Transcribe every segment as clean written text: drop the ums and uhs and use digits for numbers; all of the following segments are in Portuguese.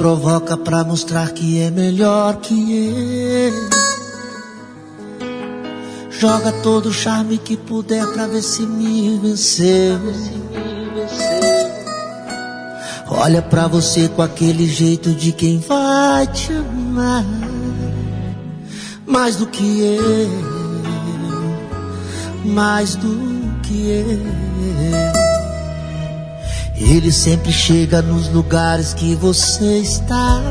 provoca pra mostrar que é melhor que ele. Joga todo o charme que puder pra ver se me venceu. Olha pra você com aquele jeito de quem vai te amar mais do que eu, mais do que eu. Ele sempre chega nos lugares que você está,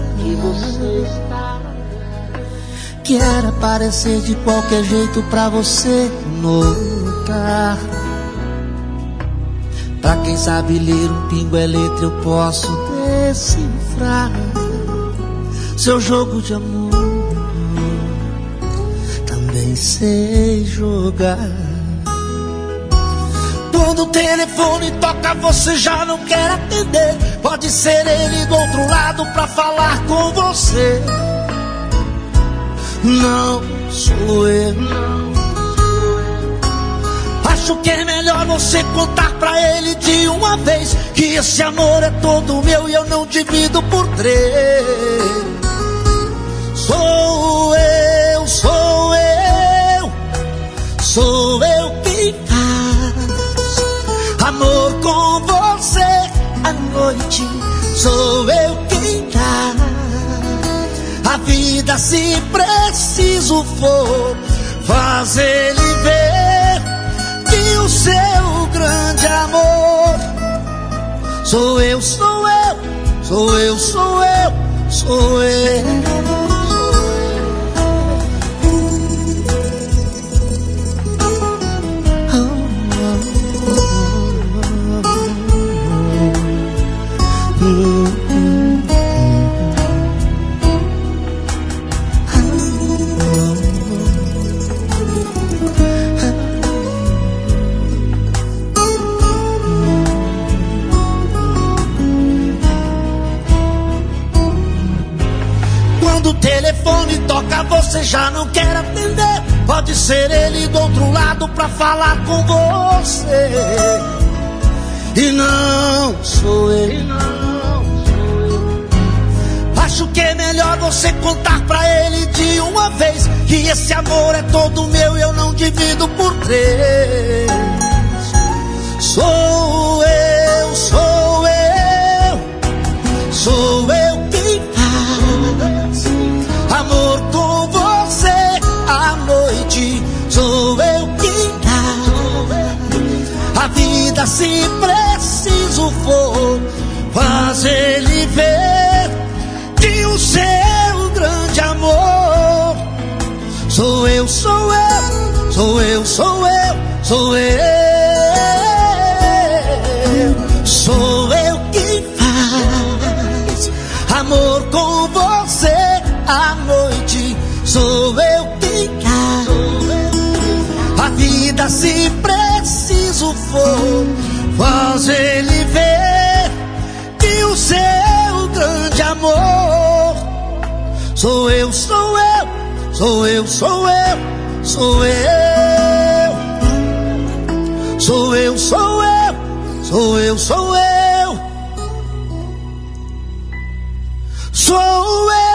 quer aparecer de qualquer jeito pra você notar. Pra quem sabe ler um pingo é letra, eu posso decifrar seu jogo de amor, também sei jogar. Quando o telefone toca você já não quer atender, pode ser ele do outro lado pra falar com você. Não sou eu. Acho que é melhor você contar pra ele de uma vez que esse amor é todo meu e eu não divido por 3. Sou eu, sou eu, sou eu quem faz amor com você à noite. Sou eu quem dá a vida se preciso for, faz ele ver que o seu grande amor sou eu, sou eu, sou eu, sou eu, sou eu. Quando o telefone toca você já não quer atender, pode ser ele do outro lado pra falar com você. E não sou eu. Acho que é melhor você contar pra ele de uma vez que esse amor é todo meu e eu não divido por 3. Sou eu, sou eu, sou eu quem faz amor com você à noite. Sou eu quem dá a vida se preciso for, faz ele ver que o seu grande amor sou eu, sou eu, sou eu, sou eu, sou eu. Sou eu quem faz amor com você à noite. Sou eu quem dá a vida se preciso for, faz ele ver que o seu grande amor sou eu, sou eu, sou eu, sou eu, sou eu, sou eu, sou eu, sou eu, sou eu, sou eu.